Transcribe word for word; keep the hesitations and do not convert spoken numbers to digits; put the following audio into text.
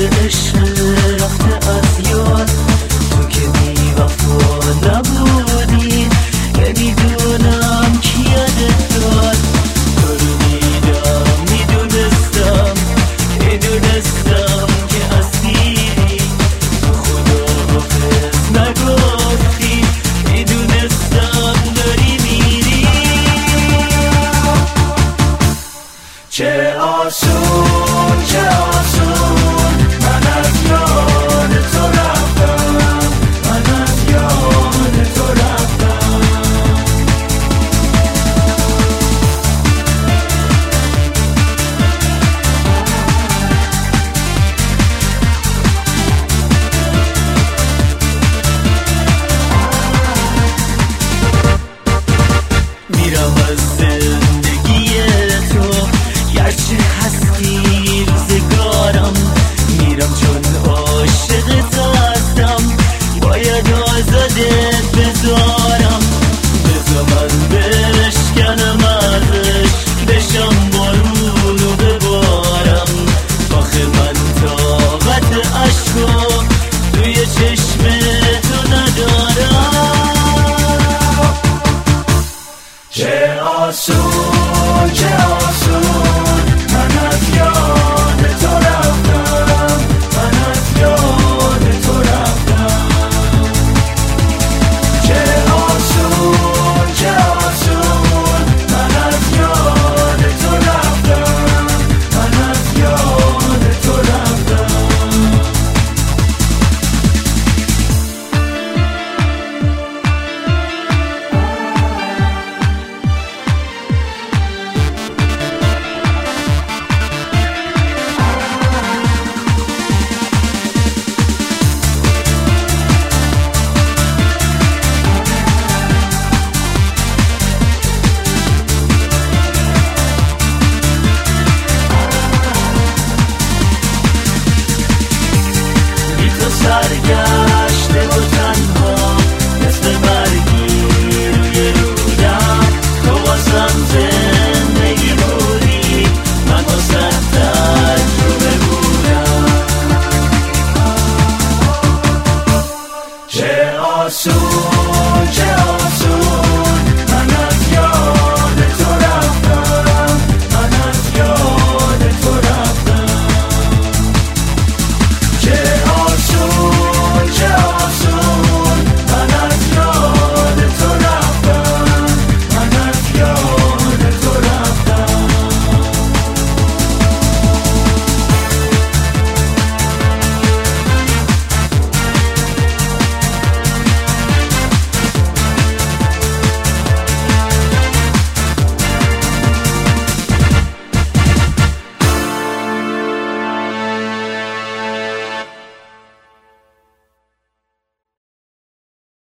عشق رفته از یاد، تو که بی وفا نبودی نمیدونم کی یادت داد. تو رو دیدم میدونستم میدونستم که اسیری، تو خدا حافظ نگفتی میدونستم داری میری. چه آسون چه آسون من از یاد تو رفتم، من از یاد تو رفتم. میرم از زندگی تو گرچه هستی روزگارم، میرم چون عاشق تو هستم، باید آزادت بذارم. بذار من بشکنم ازش بشم بارونو ببارم، آخه من طاقت عشقو توی چشم تو ندارم. چه آسون چه آسون من از یاد تو رفتم، من از یاد تو رفتم. چه آسون چه آسون من از یاد تو رفتم، من از یاد تو رفتم. سرگشته و تنها مثل مرگی روی رودم، تو واسم زندگی بودی من واسه تجربه بودم. چه آسون